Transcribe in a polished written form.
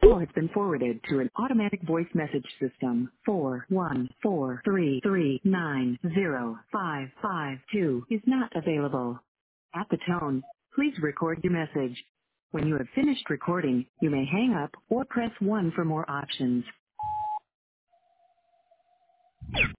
Call has been forwarded to an automatic voice message system. 41433905552 is not available. At the tone, please record your message. When you have finished recording, you may hang up or press 1 for more options.